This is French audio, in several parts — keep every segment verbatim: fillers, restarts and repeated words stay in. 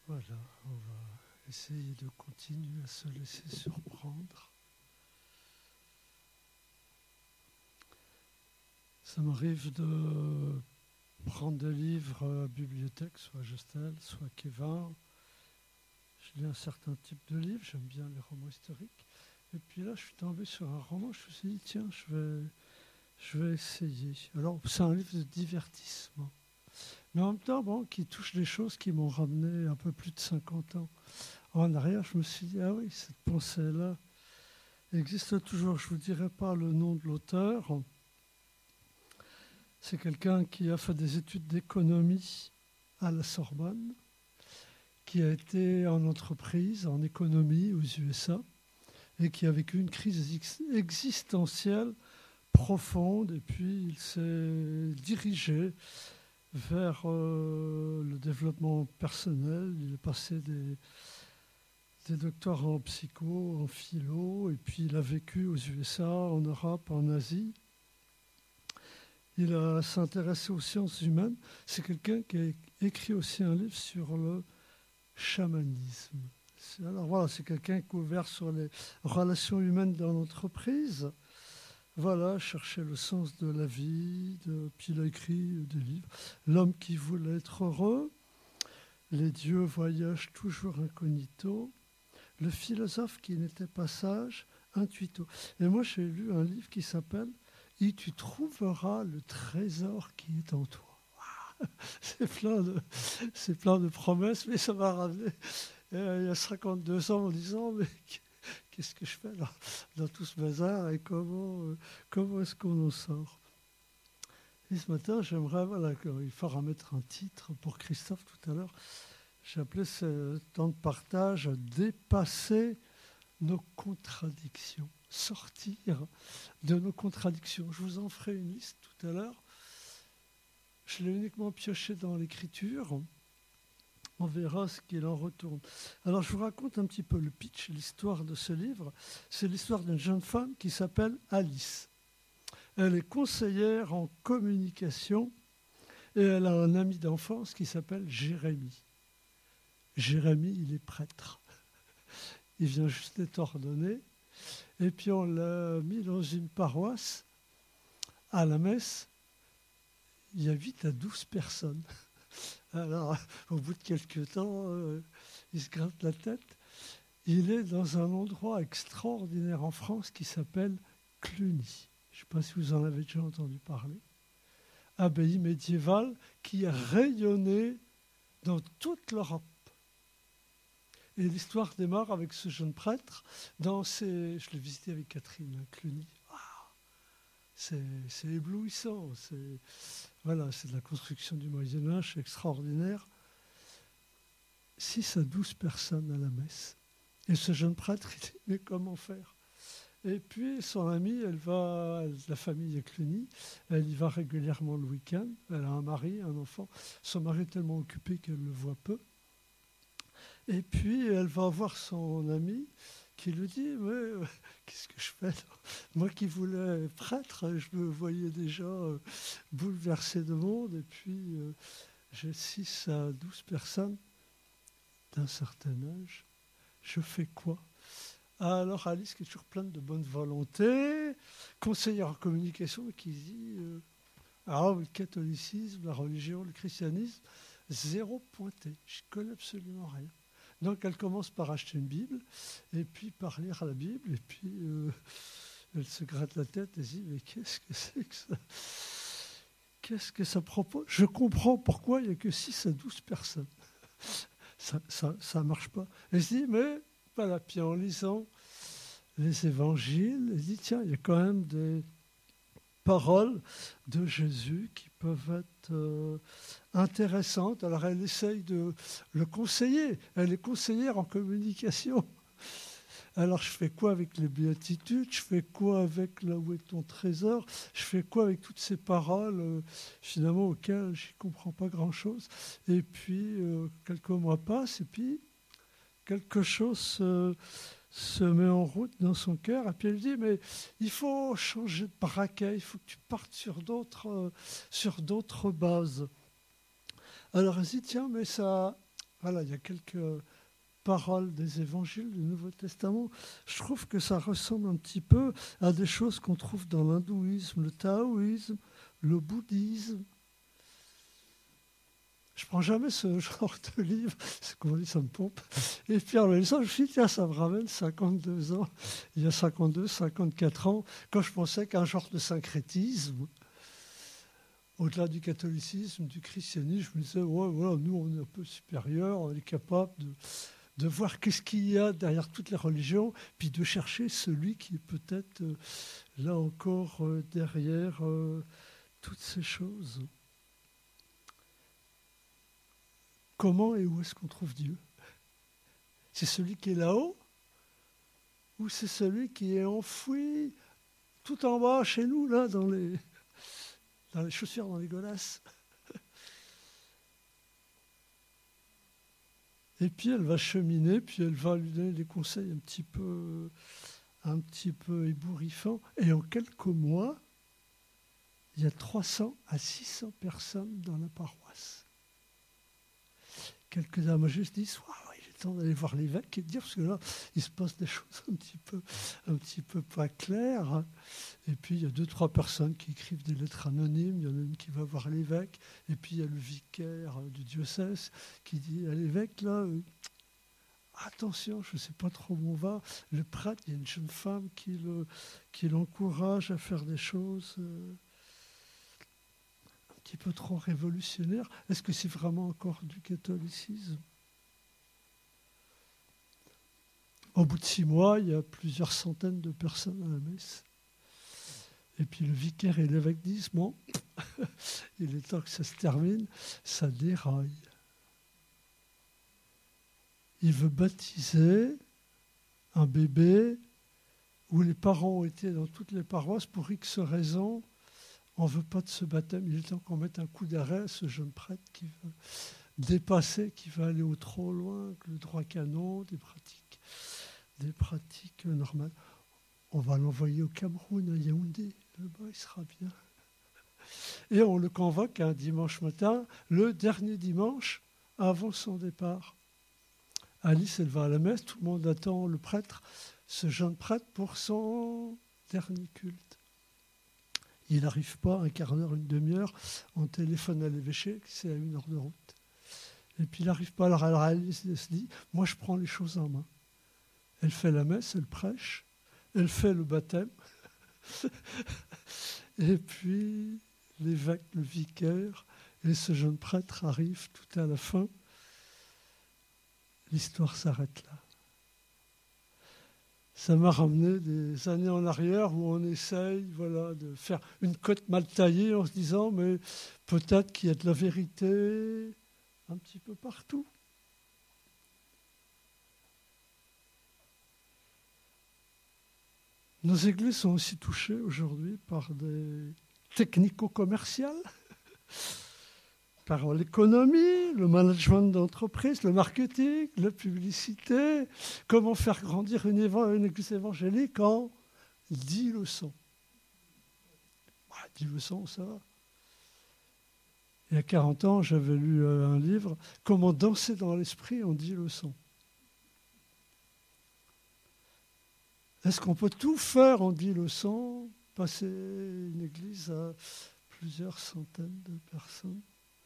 Voilà, on va essayer de continuer à se laisser surprendre. Ça m'arrive de prendre des livres à la bibliothèque, soit Gestel, soit Kevin. Je lis un certain type de livre, j'aime bien les romans historiques. Et puis là, je suis tombé sur un roman, je me suis dit, tiens, je vais, je vais essayer. Alors, c'est un livre de divertissement. Mais en même temps, bon, qui touche des choses qui m'ont ramené un peu plus de cinquante ans en arrière. Je me suis dit, ah oui, cette pensée-là existe toujours. Je ne vous dirai pas le nom de l'auteur. C'est quelqu'un qui a fait des études d'économie à la Sorbonne, qui a été en entreprise, en économie aux U S A, et qui a vécu une crise existentielle profonde, et puis il s'est dirigé vers euh, le développement personnel. Il est passé des, des doctorats en psycho, en philo, et puis il a vécu aux U S A, en Europe, en Asie. Il a s'intéressé aux sciences humaines. C'est quelqu'un qui a écrit aussi un livre sur le chamanisme. Alors voilà, c'est quelqu'un qui est ouvert sur les relations humaines dans l'entreprise. Voilà, chercher le sens de la vie. De, puis il a écrit des livres. L'homme qui voulait être heureux. Les dieux voyagent toujours incognito. Le philosophe qui n'était pas sage, intuito. Et moi, j'ai lu un livre qui s'appelle « Et tu trouveras le trésor qui est en toi ». C'est plein de, c'est plein de promesses, mais ça m'a ramené euh, il y a cinquante-deux ans en disant mais qu'est-ce que je fais là, dans tout ce bazar et comment, euh, comment est-ce qu'on en sort. Et ce matin, j'aimerais, voilà, il faudra mettre un titre pour Christophe tout à l'heure. J'ai appelé ce temps de partage « Dépasser nos contradictions », sortir de nos contradictions. Je vous en ferai une liste tout à l'heure. Je l'ai uniquement pioché dans l'écriture. On verra ce qu'il en retourne. Alors, je vous raconte un petit peu le pitch, l'histoire de ce livre. C'est l'histoire d'une jeune femme qui s'appelle Alice. Elle est conseillère en communication et elle a un ami d'enfance qui s'appelle Jérémie. Jérémie, il est prêtre. Il vient juste d'être ordonné. Et puis, on l'a mis dans une paroisse à la messe. Il y a huit à douze personnes. Alors, au bout de quelques temps, euh, il se gratte la tête. Il est dans un endroit extraordinaire en France qui s'appelle Cluny. Je ne sais pas si vous en avez déjà entendu parler. Abbaye médiévale qui a rayonné dans toute l'Europe. Et l'histoire démarre avec ce jeune prêtre. Dans ses... Je l'ai visité avec Catherine, Cluny. Wow. C'est, c'est éblouissant. C'est... Voilà, c'est de la construction du Moyen-Âge, c'est extraordinaire. six à douze personnes à la messe. Et ce jeune prêtre, il dit, mais comment faire? Et puis, son amie, elle va, la famille est Cluny, elle y va régulièrement le week-end. Elle a un mari, un enfant. Son mari est tellement occupé qu'elle le voit peu. Et puis, elle va voir son ami qui lui dit, mais euh, qu'est-ce que je fais là? Moi qui voulais être prêtre, je me voyais déjà euh, bouleversé de monde. Et puis, euh, j'ai six à douze personnes d'un certain âge. Je fais quoi? Alors Alice, qui est toujours pleine de bonne volonté, conseillère en communication, qui dit euh, ah, le catholicisme, la religion, le christianisme, zéro pointé. Je ne connais absolument rien. Donc elle commence par acheter une Bible, et puis par lire la Bible, et puis euh, elle se gratte la tête et se dit, mais qu'est-ce que c'est que ça? Qu'est-ce que ça propose? Je comprends pourquoi il n'y a que six à douze personnes. Ça ne ça marche pas. Elle se dit, mais voilà, puis en lisant les évangiles, elle dit, tiens, il y a quand même des paroles de Jésus qui peuvent être euh, intéressantes. Alors elle essaye de le conseiller. Elle est conseillère en communication. Alors je fais quoi avec les béatitudes? Je fais quoi avec là où est ton trésor? Je fais quoi avec toutes ces paroles euh, finalement auxquelles je ne comprends pas grand-chose? Et puis euh, quelques mois passent et puis quelque chose se, se met en route dans son cœur. Et puis elle dit, mais il faut changer de braquet, il faut que tu partes sur d'autres, euh, sur d'autres bases. Alors elle dit, tiens, mais ça Voilà, il y a quelques paroles des évangiles du Nouveau Testament. Je trouve que ça ressemble un petit peu à des choses qu'on trouve dans l'hindouisme, le taoïsme, le bouddhisme. Je ne prends jamais ce genre de livre, c'est comme on dit, ça me pompe. Et puis en lisant, je me suis dit, tiens, ça me ramène cinquante-deux ans, il y a cinquante-deux, cinquante-quatre ans, quand je pensais qu'un genre de syncrétisme, au-delà du catholicisme, du christianisme, je me disais, ouais, voilà, nous, on est un peu supérieurs, on est capable de, de voir qu'est-ce qu'il y a derrière toutes les religions, puis de chercher celui qui est peut-être, euh, là encore, euh, derrière euh, toutes ces choses. Comment et où est-ce qu'on trouve Dieu? C'est celui qui est là-haut ou c'est celui qui est enfoui tout en bas chez nous, là, dans les, dans les chaussures, dans les godasses? Et puis elle va cheminer, puis elle va lui donner des conseils un petit peu, un petit peu ébouriffants. Et en quelques mois, il y a trois cents à six cents personnes dans la paroisse. Quelques dames juste disent, waouh, il est temps d'aller voir l'évêque et de dire, parce que là, il se passe des choses un petit peu, un petit peu pas claires. Et puis, il y a deux, trois personnes qui écrivent des lettres anonymes. Il y en a une qui va voir l'évêque. Et puis, il y a le vicaire du diocèse qui dit à l'évêque, là, euh, attention, je ne sais pas trop où on va. Le prêtre, il y a une jeune femme qui, le, qui l'encourage à faire des choses euh, un petit peu trop révolutionnaires. Est-ce que c'est vraiment encore du catholicisme? Au bout de six mois, il y a plusieurs centaines de personnes à la messe. Et puis le vicaire et l'évêque disent, bon, il est temps que ça se termine, ça déraille. Il veut baptiser un bébé où les parents ont été dans toutes les paroisses pour X raisons. On ne veut pas de ce baptême. Il est temps qu'on mette un coup d'arrêt à ce jeune prêtre qui veut dépasser, qui veut aller au trop loin, que le droit canon, des pratiques, des pratiques normales. On va l'envoyer au Cameroun, à Yaoundé. Là-bas, il sera bien. Et on le convoque un dimanche matin, le dernier dimanche avant son départ. Alice, elle va à la messe, tout le monde attend le prêtre, ce jeune prêtre, pour son dernier culte. Il n'arrive pas, un quart d'heure, une demi-heure, on téléphone à l'évêché, c'est à une heure de route. Et puis il n'arrive pas, alors Alice elle se dit, moi je prends les choses en main. Elle fait la messe, elle prêche, elle fait le baptême. Et puis l'évêque, le vicaire et ce jeune prêtre arrivent tout à la fin. L'histoire s'arrête là. Ça m'a ramené des années en arrière où on essaye voilà, de faire une côte mal taillée en se disant mais peut-être qu'il y a de la vérité un petit peu partout. Nos églises sont aussi touchées aujourd'hui par des technico-commerciales, par l'économie, le management d'entreprise, le marketing, la publicité, comment faire grandir une, éva- une église évangélique en dix leçons. dix leçons, ça va. Il y a quarante ans, j'avais lu un livre, Comment danser dans l'esprit en dix leçons. Est-ce qu'on peut tout faire en dix leçons, passer une église à plusieurs centaines de personnes?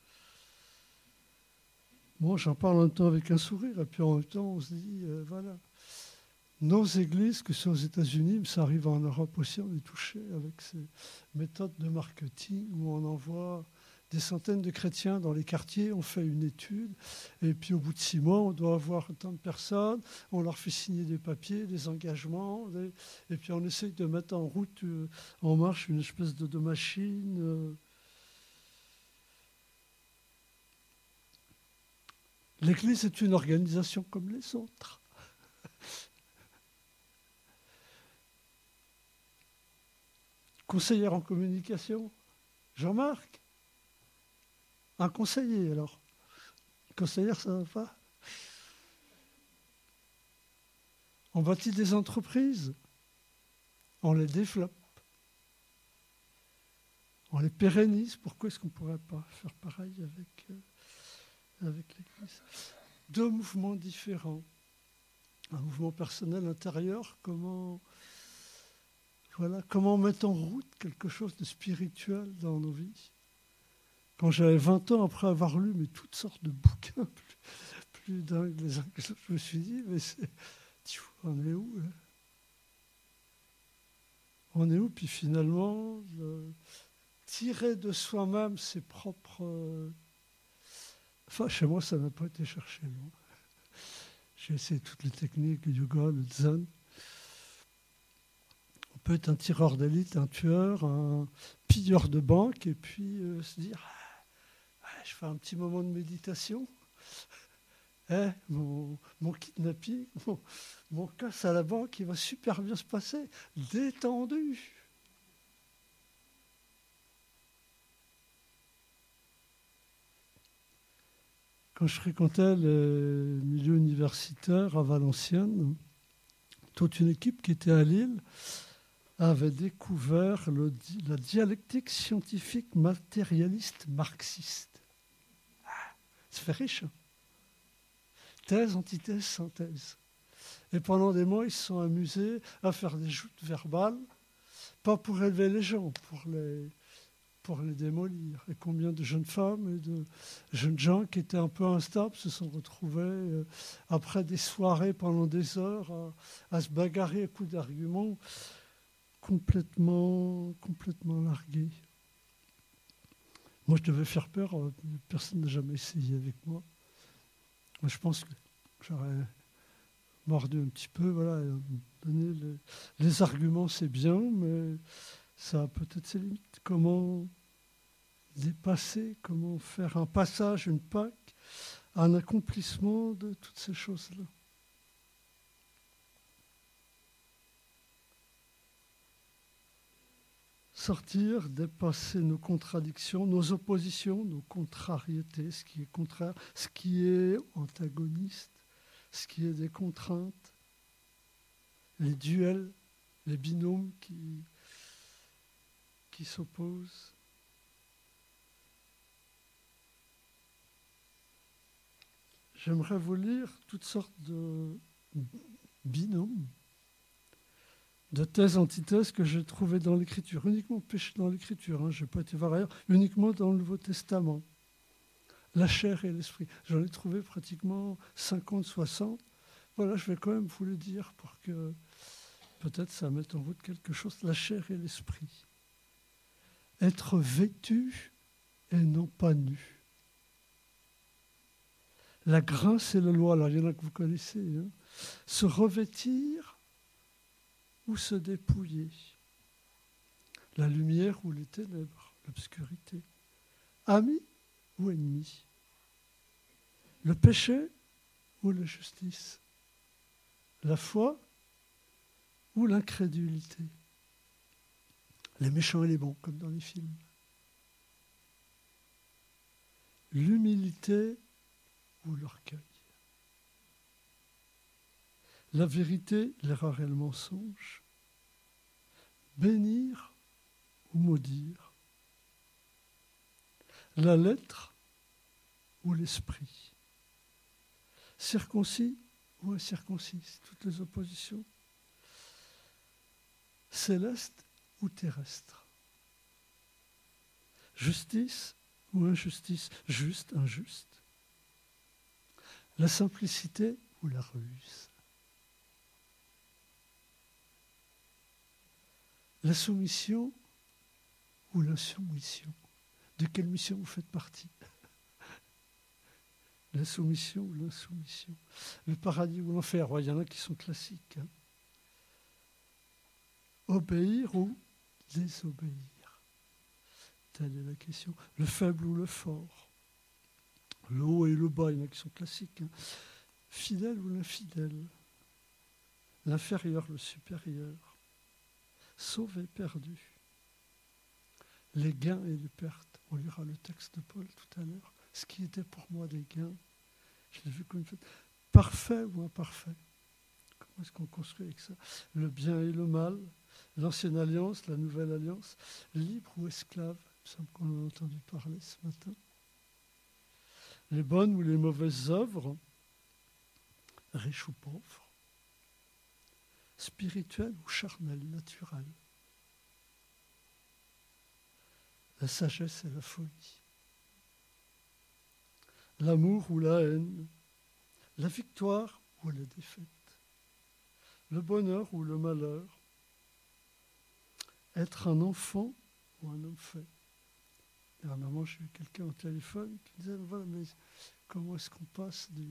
Bon, j'en parle en même temps avec un sourire, et puis en même temps, on se dit, euh, voilà, nos églises, que ce soit aux États-Unis, mais ça arrive en Europe aussi, on est touché avec ces méthodes de marketing où on envoie des centaines de chrétiens dans les quartiers, on fait une étude, et puis au bout de six mois, on doit avoir tant de personnes, on leur fait signer des papiers, des engagements, des... et puis on essaye de mettre en route, euh, en marche, une espèce de, de machine. Euh... L'Église est une organisation comme les autres. Conseillère en communication, Jean-Marc. Un conseiller, alors. Conseillère, ça ne va pas. On bâtit des entreprises, on les développe, on les pérennise. Pourquoi est-ce qu'on ne pourrait pas faire pareil avec, euh, avec l'Église? deux mouvements différents. Un mouvement personnel intérieur, comment, voilà, comment mettre en route quelque chose de spirituel dans nos vies. Quand j'avais vingt ans, après avoir lu mais toutes sortes de bouquins plus, plus dingues les uns que les autres, je me suis dit, mais c'est, on est où là? On est où? Puis finalement, le, tirer de soi-même ses propres... Euh, enfin, chez moi, ça n'a pas été cherché loin. J'ai essayé toutes les techniques, le yoga, le zen. On peut être un tireur d'élite, un tueur, un pilleur de banque, et puis euh, se dire, ah, je fais un petit moment de méditation. Eh, mon, mon kidnapping, mon, mon casse à la banque, il va super bien se passer. Détendu. Quand je fréquentais le milieu universitaire à Valenciennes, toute une équipe qui était à Lille avait découvert le, la dialectique scientifique matérialiste marxiste. Ah, ça fait riche. Hein? Thèse, antithèse, synthèse. Et pendant des mois, ils se sont amusés à faire des joutes verbales, pas pour élever les gens, pour les, pour les démolir. Et combien de jeunes femmes et de jeunes gens qui étaient un peu instables se sont retrouvés euh, après des soirées pendant des heures à, à se bagarrer à coups d'arguments complètement, complètement largués. Moi, je devais faire peur, personne n'a jamais essayé avec moi. Moi, je pense que j'aurais mordu un petit peu, voilà, donner les, les arguments, c'est bien, mais ça a peut-être ses limites. Comment dépasser, comment faire un passage, une Pâque, un accomplissement de toutes ces choses-là. Sortir, dépasser nos contradictions, nos oppositions, nos contrariétés, ce qui est contraire, ce qui est antagoniste, ce qui est des contraintes, les duels, les binômes qui, qui s'opposent. J'aimerais vous lire toutes sortes de binômes, de thèses, antithèses que j'ai trouvées dans l'Écriture, uniquement pêchées dans l'Écriture, hein, je n'ai pas été voir ailleurs, uniquement dans le Nouveau Testament. La chair et l'esprit. J'en ai trouvé pratiquement cinquante, soixante. Voilà, je vais quand même vous le dire pour que peut-être ça mette en route quelque chose. La chair et l'esprit. Être vêtu et non pas nu. La grâce et la loi, alors il y en a que vous connaissez. Hein. Se revêtir ou se dépouiller. La lumière ou les ténèbres, l'obscurité. Ami ou ennemi. Le péché ou la justice. La foi ou l'incrédulité. Les méchants et les bons, comme dans les films. L'humilité ou l'orgueil. La vérité, l'erreur et le mensonge. Bénir ou maudire. La lettre ou l'esprit. Circoncis ou incirconcis, toutes les oppositions. Céleste ou terrestre. Justice ou injustice, juste, injuste. La simplicité ou la ruse. La soumission ou l'insoumission. De quelle mission vous faites partie? La soumission ou l'insoumission. Le paradis ou l'enfer, il y en a qui sont classiques. Hein. Obéir ou désobéir. Telle est la question. Le faible ou le fort. Le haut et le bas, il y en a qui sont classiques. Hein. Fidèle ou l'infidèle. L'inférieur, le supérieur. Sauvé, perdu. Les gains et les pertes. On lira le texte de Paul tout à l'heure. Ce qui était pour moi des gains, je l'ai vu comme une fête. Parfait ou imparfait. Comment est-ce qu'on construit avec ça? Le bien et le mal, l'ancienne alliance, la nouvelle alliance, libre ou esclave. Il me semble qu'on en a entendu parler ce matin. Les bonnes ou les mauvaises œuvres, riche ou pauvre, spirituel ou charnel, naturel. La sagesse et la folie. L'amour ou la haine. La victoire ou la défaite. Le bonheur ou le malheur. Être un enfant ou un homme fait. Dernièrement, j'ai eu quelqu'un au téléphone qui me disait, voilà, mais comment est-ce qu'on passe du,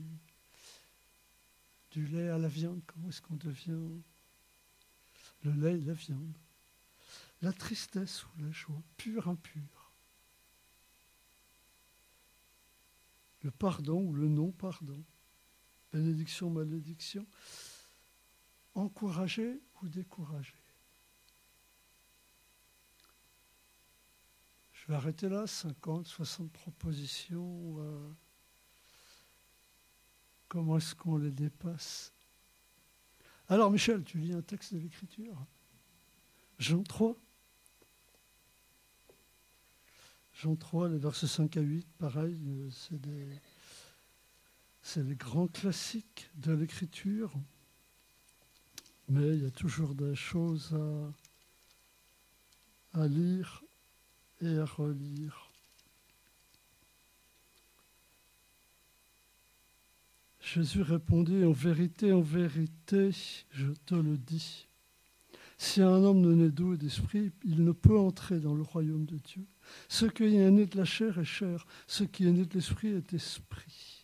du lait à la viande? Comment est-ce qu'on devient le lait et la viande? La tristesse ou la joie, pure, impure. Le pardon ou le non-pardon. Bénédiction, malédiction. Encourager ou décourager. Je vais arrêter là, cinquante, soixante propositions. Euh, comment est-ce qu'on les dépasse? Alors Michel, tu lis un texte de l'Écriture. Jean trois. Jean trois, les versets cinq à huit, pareil, c'est, des, c'est les grands classiques de l'Écriture. Mais il y a toujours des choses à, à lire et à relire. Jésus répondit, en vérité, en vérité, je te le dis. Si un homme ne naît d'eau et d'esprit, il ne peut entrer dans le royaume de Dieu. Ce qui est né de la chair est chair, ce qui est né de l'esprit est esprit.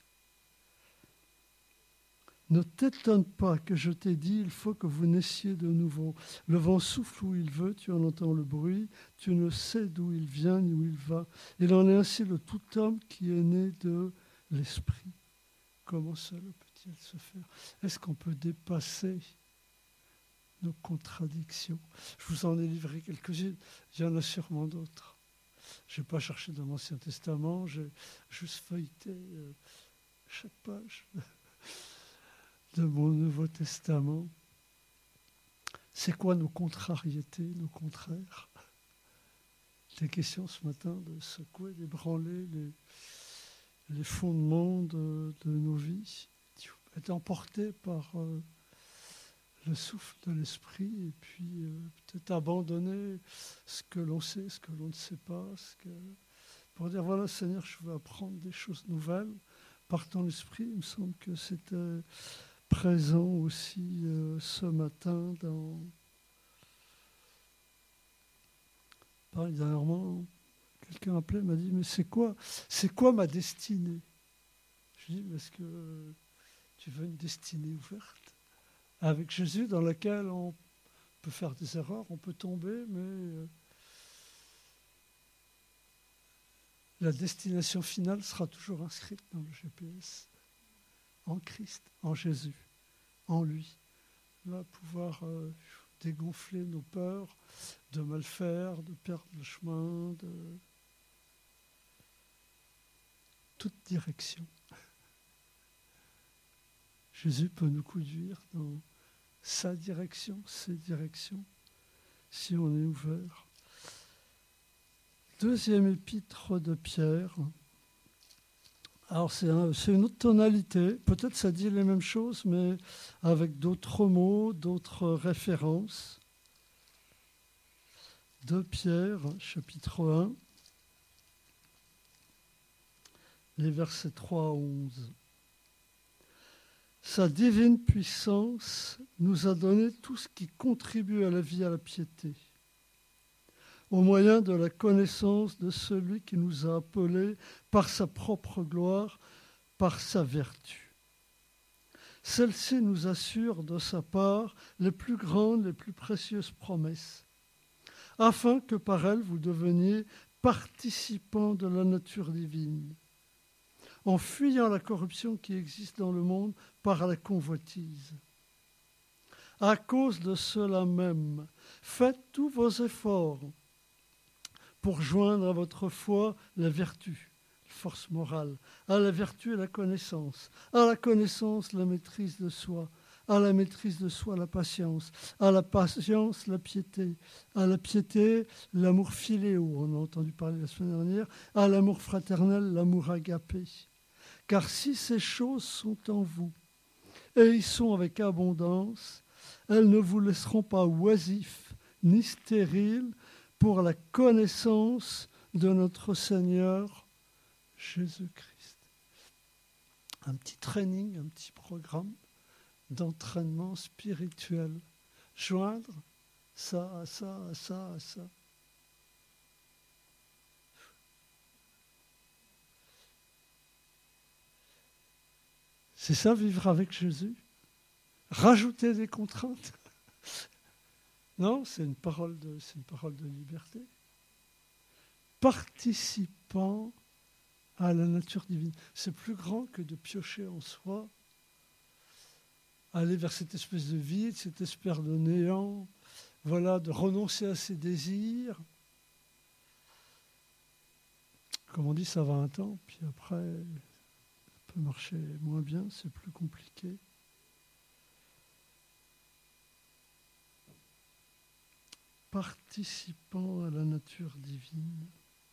Ne t'étonne pas que je t'ai dit, il faut que vous naissiez de nouveau. Le vent souffle où il veut, tu en entends le bruit, tu ne sais d'où il vient ni où il va. Il en est ainsi de tout homme qui est né de l'esprit. Comment cela peut-il se faire? Est-ce qu'on peut dépasser nos contradictions? Je vous en ai livré quelques-unes, il y en a sûrement d'autres. Je n'ai pas cherché dans l'Ancien Testament, j'ai juste feuilleté euh, chaque page de mon Nouveau Testament. C'est quoi nos contrariétés, nos contraires? Des questions ce matin de secouer, d'ébranler les, les fondements de, de nos vies, être emportés par euh, le souffle de l'esprit et puis euh, peut-être abandonner ce que l'on sait, ce que l'on ne sait pas, ce que... pour dire voilà Seigneur, je veux apprendre des choses nouvelles par ton esprit. Il me semble que c'était présent aussi euh, ce matin dans... Pareil, dernièrement, quelqu'un appelé, m'a dit, mais c'est quoi, c'est quoi ma destinée? Je lui dis, est-ce que tu veux une destinée ouverte avec Jésus dans laquelle on peut faire des erreurs, on peut tomber, mais euh, la destination finale sera toujours inscrite dans le G P S. En Christ, en Jésus, en lui. On va pouvoir euh, dégonfler nos peurs de mal faire, de perdre le chemin, de toute direction. Jésus peut nous conduire dans sa direction, ses directions, si on est ouvert. Deuxième épître de Pierre. Alors c'est, un, c'est une autre tonalité, peut-être ça dit les mêmes choses, mais avec d'autres mots, d'autres références. De Pierre, chapitre un, les versets trois à onze. Sa divine puissance nous a donné tout ce qui contribue à la vie et à la piété, au moyen de la connaissance de celui qui nous a appelés par sa propre gloire, par sa vertu. Celle-ci nous assure de sa part les plus grandes, les plus précieuses promesses, afin que par elle vous deveniez participants de la nature divine, en fuyant la corruption qui existe dans le monde par la convoitise. À cause de cela même, faites tous vos efforts pour joindre à votre foi la vertu, la force morale, à la vertu la connaissance, à la connaissance la maîtrise de soi, à la maîtrise de soi la patience, à la patience la piété, à la piété l'amour philéo, on a entendu parler la semaine dernière, à l'amour fraternel l'amour agapé. Car si ces choses sont en vous, et y sont avec abondance. Elles ne vous laisseront pas oisifs ni stériles pour la connaissance de notre Seigneur Jésus-Christ. Un petit training, un petit programme d'entraînement spirituel. Joindre ça à ça, à ça, à ça. C'est ça, vivre avec Jésus. Rajouter des contraintes. Non, c'est une parole de, c'est une parole de liberté. Participant à la nature divine. C'est plus grand que de piocher en soi, aller vers cette espèce de vide, cette espèce de néant, voilà, de renoncer à ses désirs. Comme on dit, ça va un temps, puis après, ça peut marcher moins bien, c'est plus compliqué. Participant à la nature divine.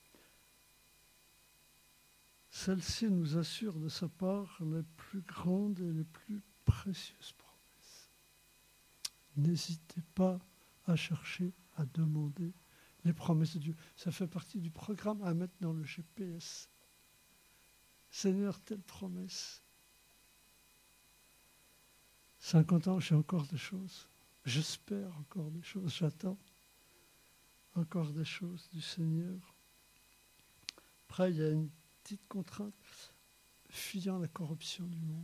Celle-ci nous assure de sa part les plus grandes et les plus précieuses promesses. N'hésitez pas à chercher, à demander les promesses de Dieu. Ça fait partie du programme à mettre dans le G P S. Seigneur, telle promesse. cinquante ans, j'ai encore des choses. J'espère encore des choses. J'attends encore des choses du Seigneur. Après, il y a une petite contrainte, fuyant la corruption du monde.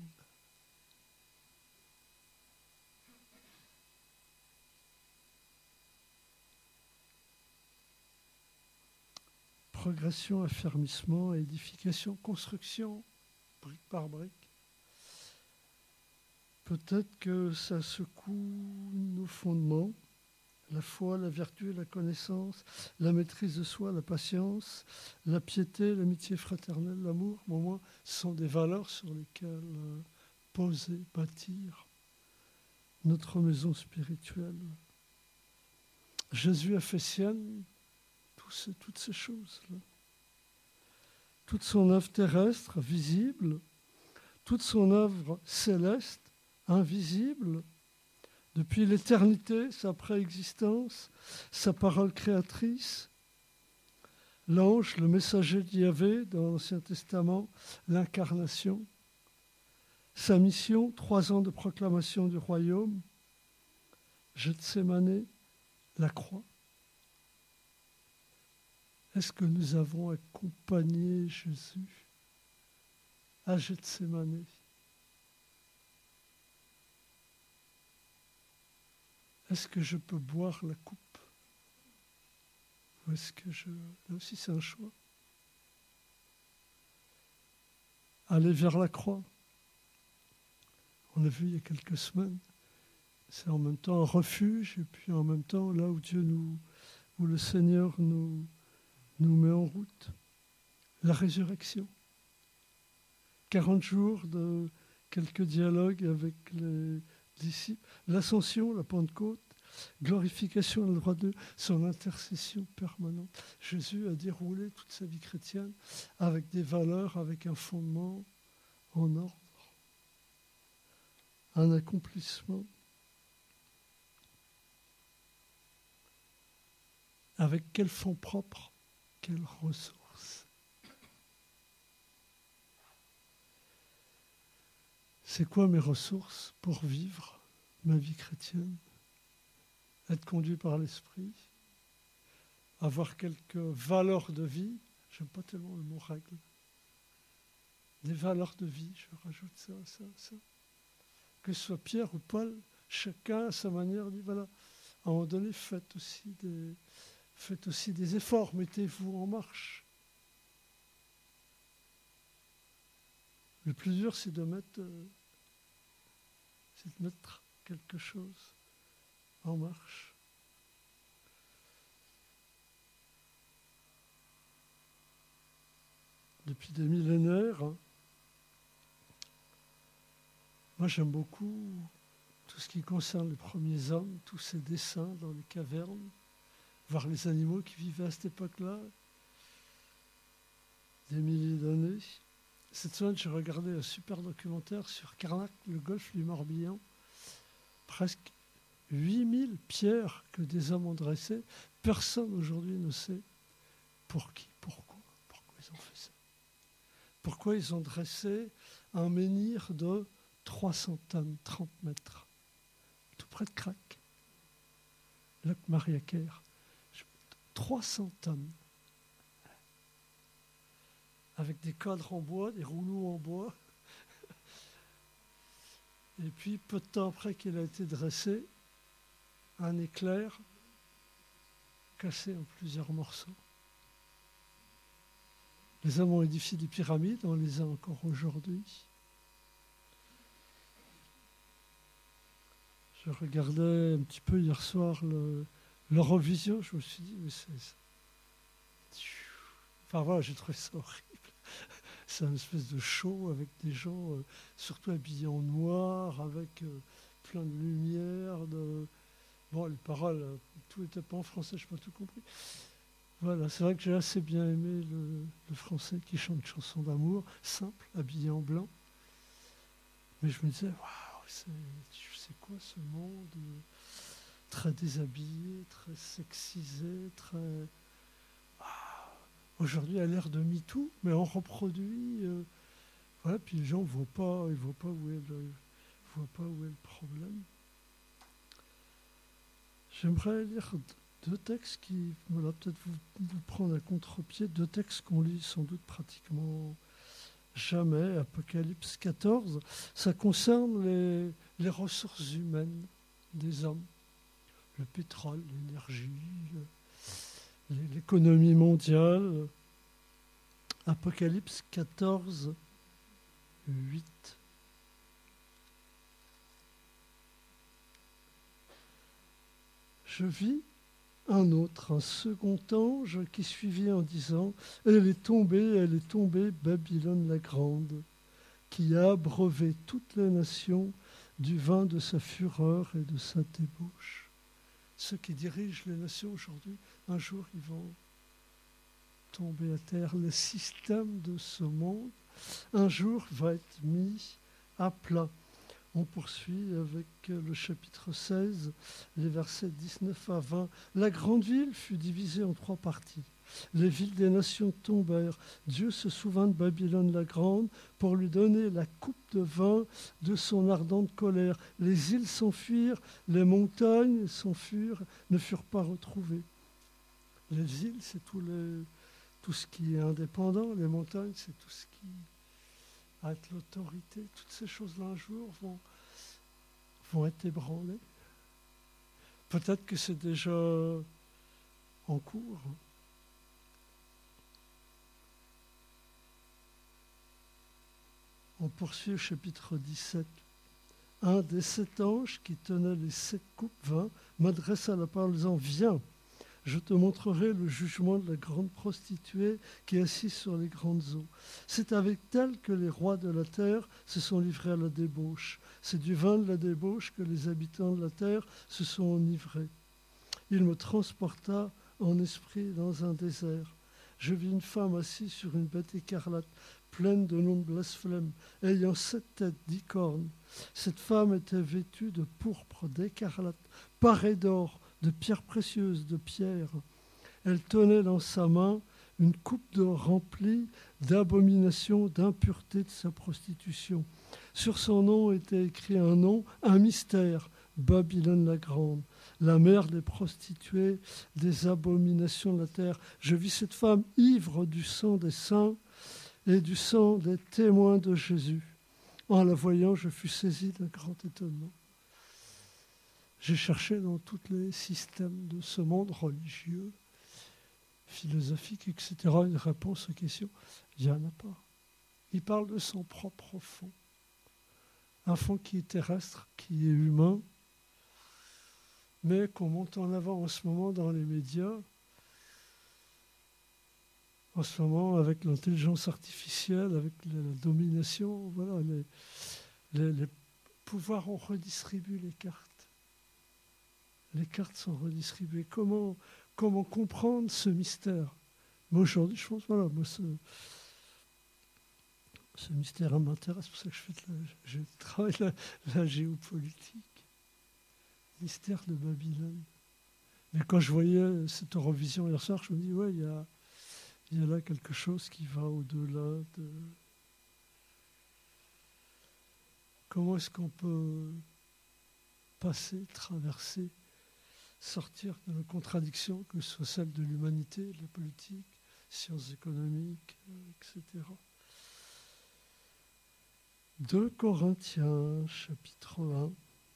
Progression, affermissement, édification, construction, brique par brique. Peut-être que ça secoue nos fondements, la foi, la vertu, la connaissance, la maîtrise de soi, la patience, la piété, l'amitié fraternelle, l'amour. Au moins, ce sont des valeurs sur lesquelles euh, poser, bâtir notre maison spirituelle. Jésus a fait sienne tous ces, toutes ces choses-là. Toute son œuvre terrestre, visible, toute son œuvre céleste, invisible, depuis l'éternité, sa préexistence, sa parole créatrice, l'ange, le messager d'Yahvé dans l'Ancien Testament, l'incarnation, sa mission, trois ans de proclamation du royaume, Gethsémanée, la croix. Est-ce que nous avons accompagné Jésus à Gethsémanée? Est-ce que je peux boire la coupe? Ou est-ce que je... Là aussi, c'est un choix. Aller vers la croix. On l'a vu il y a quelques semaines. C'est en même temps un refuge et puis en même temps là où Dieu nous... où le Seigneur nous, nous met en route. La résurrection. quarante jours de quelques dialogues avec les disciples. L'ascension, la Pentecôte, glorification à la droite de Dieu, son intercession permanente. Jésus a déroulé toute sa vie chrétienne avec des valeurs, avec un fondement en ordre, un accomplissement, avec quel fonds propre, quelles ressources. C'est quoi mes ressources pour vivre ma vie chrétienne? Être conduit par l'esprit, avoir quelques valeurs de vie, j'aime pas tellement le mot règle, des valeurs de vie, je rajoute ça, ça, ça. Que ce soit Pierre ou Paul, chacun à sa manière dit, voilà, à un moment donné, faites aussi des, faites aussi des efforts, mettez-vous en marche. Le plus dur, c'est de mettre, euh, c'est de mettre quelque chose en marche. Depuis des millénaires, hein, moi j'aime beaucoup tout ce qui concerne les premiers hommes, tous ces dessins dans les cavernes, voir les animaux qui vivaient à cette époque-là, des milliers d'années. cette semaine, j'ai regardé un super documentaire sur Carnac, le golfe du Morbihan. Presque huit mille pierres que des hommes ont dressées. Personne aujourd'hui ne sait pour qui, pourquoi, pourquoi ils ont fait ça. Pourquoi ils ont dressé un menhir de trois cents tonnes, trente mètres, tout près de Crac, lac Mariacaire. trois cents tonnes. Avec des cadres en bois, des rouleaux en bois. Et puis, peu de temps après qu'il a été dressé, un éclair cassé en plusieurs morceaux. Les hommes ont édifié des pyramides, on les a encore aujourd'hui. Je regardais un petit peu hier soir le, l'Eurovision, je me suis dit, mais c'est... Enfin voilà, j'ai trouvé ça horrible. C'est une espèce de show avec des gens euh, surtout habillés en noir, avec euh, plein de lumière. De... Bon, les paroles, euh, tout n'était pas en français, je n'ai pas tout compris. Voilà, c'est vrai que j'ai assez bien aimé le, le français qui chante une chanson d'amour, simple, habillé en blanc. Mais je me disais, waouh, c'est, c'est quoi ce monde euh, très déshabillé, très sexisé, très... Aujourd'hui, à l'ère de MeToo, mais on reproduit. Euh, voilà, puis les gens ne voient pas, ils voient pas où est le, voient pas où est le problème. J'aimerais lire deux textes qui, voilà, peut-être vous, vous prendre à contre-pied, deux textes qu'on lit sans doute pratiquement jamais. Apocalypse quatorze, ça concerne les, les ressources humaines des hommes, le pétrole, l'énergie, le, l'économie mondiale. Apocalypse quatorze, huit. Je vis un autre, un second ange qui suivit en disant « Elle est tombée, elle est tombée, Babylone la grande, qui a abreuvé toutes les nations du vin de sa fureur et de sa débauche. » Ceux qui dirigent les nations aujourd'hui, un jour, ils vont tomber à terre. Le système de ce monde, un jour, va être mis à plat. On poursuit avec le chapitre seize, les versets dix-neuf à vingt. La grande ville fut divisée en trois parties. Les villes des nations tombèrent. Dieu se souvint de Babylone la grande pour lui donner la coupe de vin de son ardente colère. Les îles s'enfuirent, les montagnes s'enfuirent, ne furent pas retrouvées. Les îles, c'est tout, les, tout ce qui est indépendant. Les montagnes, c'est tout ce qui a l'autorité. Toutes ces choses-là, un jour, vont, vont être ébranlées. Peut-être que c'est déjà en cours. On poursuit au chapitre dix-sept. Un des sept anges qui tenait les sept coupes vin m'adressa la parole en disant « Viens, je te montrerai le jugement de la grande prostituée qui est assise sur les grandes eaux. C'est avec elle que les rois de la terre se sont livrés à la débauche. C'est du vin de la débauche que les habitants de la terre se sont enivrés. Il me transporta en esprit dans un désert. Je vis une femme assise sur une bête écarlate, pleine de noms de blasphème, ayant sept têtes, dix cornes. Cette femme était vêtue de pourpre, d'écarlate, parée d'or, de pierres précieuses, de pierres. Elle tenait dans sa main une coupe d'or remplie d'abominations, d'impureté de sa prostitution. Sur son nom était écrit un nom, un mystère, Babylone la grande, la mère des prostituées, des abominations de la terre. Je vis cette femme ivre du sang des saints et du sang des témoins de Jésus. En la voyant, je fus saisi d'un grand étonnement. J'ai cherché dans tous les systèmes de ce monde religieux, philosophique, et cetera, une réponse aux questions. Il n'y en a pas. Il parle de son propre fond. Un fond qui est terrestre, qui est humain, mais qu'on monte en avant en ce moment dans les médias, en ce moment avec l'intelligence artificielle, avec la domination, voilà, les, les, les pouvoirs ont redistribué les cartes. Les cartes sont redistribuées. Comment, comment comprendre ce mystère? Moi, aujourd'hui, je pense, voilà, moi, ce, Ce mystère m'intéresse, c'est pour ça que je, fais de la, je travaille la, la géopolitique. Mystère de Babylone. Mais quand je voyais cette Eurovision hier soir, je me dis, ouais, il y a, il y a là quelque chose qui va au-delà de... Comment est-ce qu'on peut passer, traverser, sortir de la contradiction, que ce soit celle de l'humanité, de la politique, sciences économiques, et cetera. deux Corinthiens, chapitre un.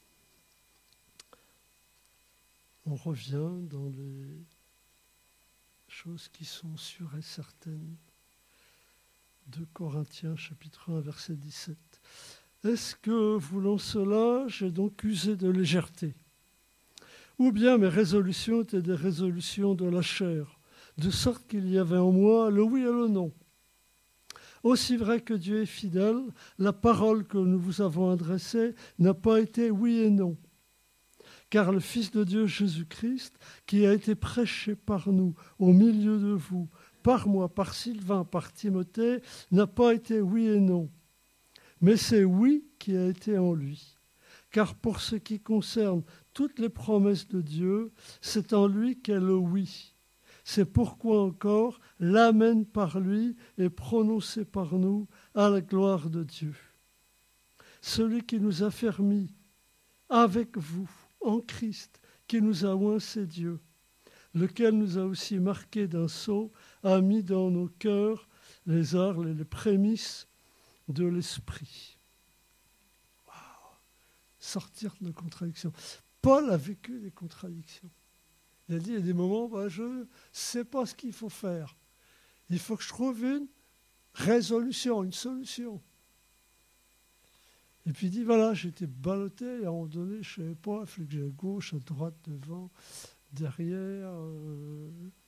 On revient dans les choses qui sont sûres et certaines. deux Corinthiens, chapitre un, verset dix-sept. Est-ce que, voulant cela, j'ai donc usé de légèreté? Ou bien mes résolutions étaient des résolutions de la chair, de sorte qu'il y avait en moi le oui et le non. Aussi vrai que Dieu est fidèle, la parole que nous vous avons adressée n'a pas été oui et non. Car le Fils de Dieu Jésus-Christ, qui a été prêché par nous, au milieu de vous, par moi, par Sylvain, par Timothée, n'a pas été oui et non. Mais c'est oui qui a été en lui. Car pour ce qui concerne toutes les promesses de Dieu, c'est en lui qu'est le oui. C'est pourquoi encore l'amen par lui est prononcé par nous à la gloire de Dieu. Celui qui nous a fermis avec vous en Christ, qui nous a oints, c'est Dieu, lequel nous a aussi marqués d'un sceau, a mis dans nos cœurs les arts et les prémices de l'esprit. Wow. Sortir de nos contradictions. Paul a vécu des contradictions. Il a dit, il y a des moments où bah, je ne sais pas ce qu'il faut faire. Il faut que je trouve une résolution, une solution. Et puis il dit, voilà, j'étais ballotté, et à un moment donné, je ne savais pas, il fallait que j'aille à gauche, à droite, devant, derrière. Euh...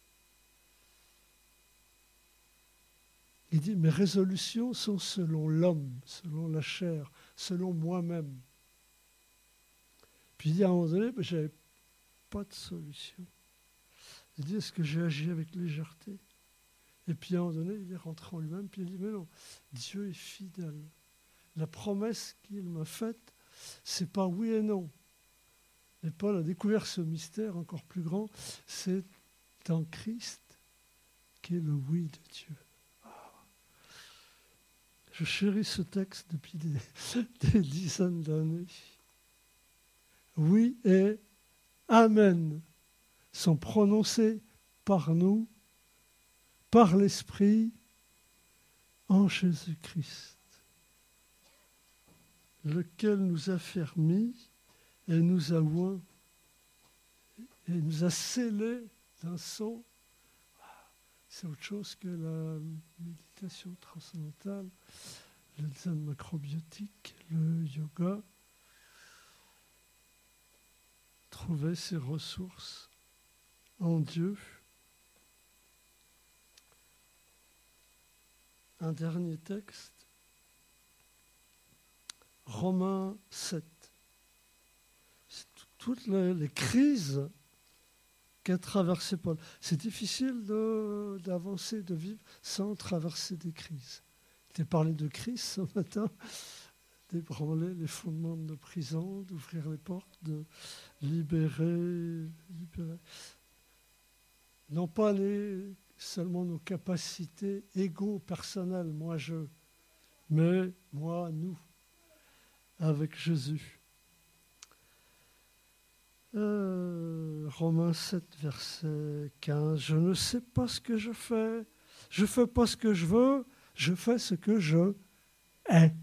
Il dit, mes résolutions sont selon l'homme, selon la chair, selon moi-même. Puis il dit, à un moment donné, ben, je n'avais pas de solution. Il dit, est-ce que j'ai agi avec légèreté? Et puis à un moment donné, il est rentré en lui-même, puis il dit, mais non, Dieu est fidèle. La promesse qu'il m'a faite, c'est pas oui et non. Et Paul a découvert ce mystère encore plus grand, c'est en Christ qui est le oui de Dieu. Je chéris ce texte depuis des, des dizaines d'années. Oui et Amen sont prononcés par nous, par l'Esprit, en Jésus-Christ, lequel nous a fermis et nous a oints et nous a scellés d'un sceau. C'est autre chose que la méditation transcendantale, le zen macrobiotique, le yoga. Trouver ses ressources en Dieu. Un dernier texte, Romains sept. C'est toutes les, les crises qu'a traversé Paul. C'est difficile de, d'avancer, de vivre sans traverser des crises. Je t'ai parlé de crise ce matin, d'ébranler les fondements de prison, d'ouvrir les portes, de libérer, libérer. Non pas les, seulement nos capacités égaux, personnelles, moi je, mais moi, nous, avec Jésus. Euh, Romains sept, verset quinze. Je ne sais pas ce que je fais. Je ne fais pas ce que je veux. Je fais ce que je hais.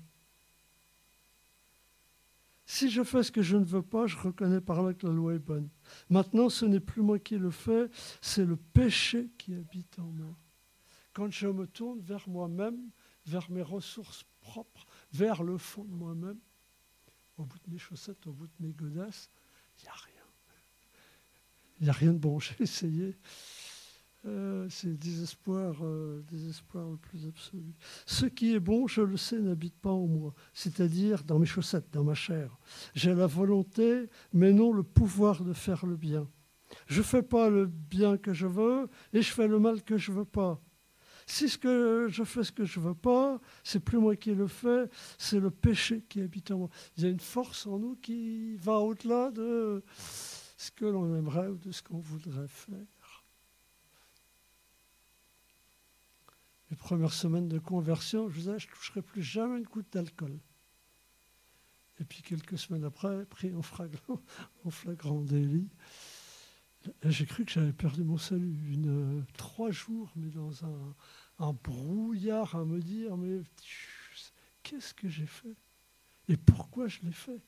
Si je fais ce que je ne veux pas, je reconnais par là que la loi est bonne. Maintenant, ce n'est plus moi qui le fais, c'est le péché qui habite en moi. Quand je me tourne vers moi-même, vers mes ressources propres, vers le fond de moi-même, au bout de mes chaussettes, au bout de mes godasses, il n'y a rien. Il n'y a rien de bon, j'ai essayé. Euh, c'est le désespoir, euh, désespoir le plus absolu. Ce qui est bon, je le sais, n'habite pas en moi, c'est-à-dire dans mes chaussettes, dans ma chair. J'ai la volonté, mais non le pouvoir de faire le bien. Je ne fais pas le bien que je veux et je fais le mal que je ne veux pas. Si ce que je fais ce que je ne veux pas, c'est plus moi qui le fais, c'est le péché qui habite en moi. Il y a une force en nous qui va au-delà de ce que l'on aimerait ou de ce qu'on voudrait faire. Les premières semaines de conversion, je disais, je ne toucherai plus jamais une goutte d'alcool. Et puis quelques semaines après, pris en flagrant, en flagrant délit, j'ai cru que j'avais perdu mon salut. Une, euh, trois jours, mais dans un, un brouillard à me dire, mais qu'est-ce que j'ai fait? Et pourquoi je l'ai fait?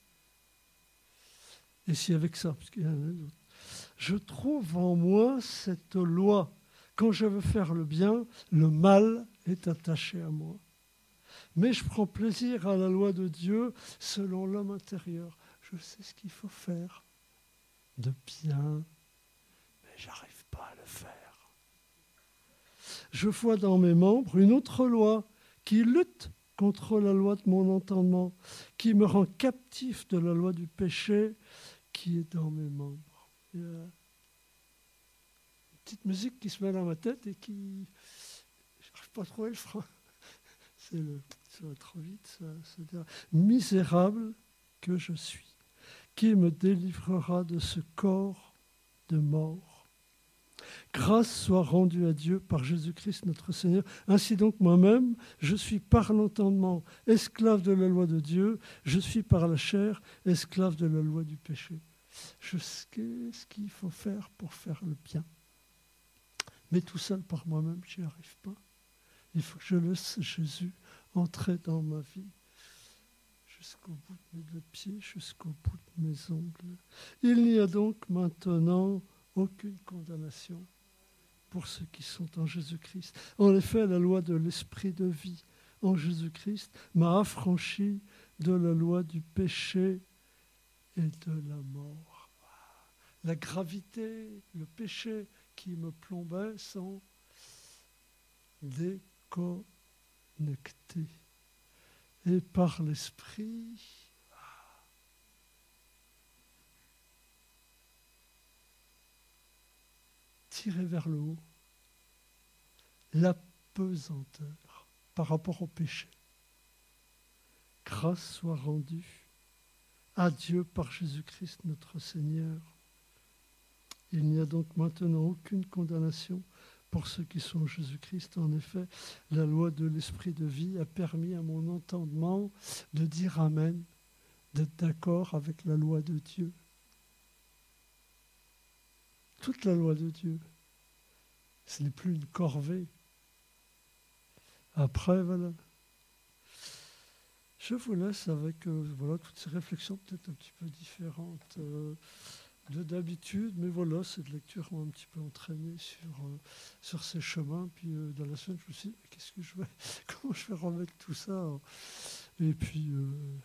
Et si avec ça, parce qu'il y en a d'autres, je trouve en moi cette loi. Quand je veux faire le bien, le mal est attaché à moi. Mais je prends plaisir à la loi de Dieu selon l'homme intérieur. Je sais ce qu'il faut faire de bien, mais j'arrive pas à le faire. Je vois dans mes membres une autre loi qui lutte contre la loi de mon entendement, qui me rend captif de la loi du péché qui est dans mes membres. Il y a une petite musique qui se met dans ma tête et qui... Je n'arrive pas à trouver le frein. C'est le... Ça va trop vite. Ça, ça dit, misérable que je suis, qui me délivrera de ce corps de mort. Grâce soit rendue à Dieu par Jésus-Christ notre Seigneur. Ainsi donc moi-même, je suis par l'entendement esclave de la loi de Dieu, je suis par la chair esclave de la loi du péché. Je sais ce qu'il faut faire pour faire le bien. Mais tout seul par moi-même, je n'y arrive pas. Il faut que je laisse Jésus entrer dans ma vie jusqu'au bout de mes deux pieds, jusqu'au bout de mes ongles. Il n'y a donc maintenant aucune condamnation pour ceux qui sont en Jésus-Christ. En effet, la loi de l'esprit de vie en Jésus-Christ m'a affranchi de la loi du péché et de la mort. La gravité, le péché qui me plombait sont déconnectés. Et par l'esprit, tiré vers le haut, l'apesanteur par rapport au péché. Grâce soit rendue à Dieu par Jésus-Christ notre Seigneur. Il n'y a donc maintenant aucune condamnation pour ceux qui sont en Jésus-Christ. En effet, la loi de l'esprit de vie a permis à mon entendement de dire Amen, d'être d'accord avec la loi de Dieu. Toute la loi de Dieu. Ce n'est plus une corvée. Après, voilà. Je vous laisse avec euh, voilà, toutes ces réflexions peut-être un petit peu différentes euh, de d'habitude, mais voilà, cette lecture m'a un petit peu entraîné sur, euh, sur ces chemins. Puis euh, dans la semaine, je me suis dit, qu'est-ce que je vais, comment je vais remettre tout ça? Et puis, euh,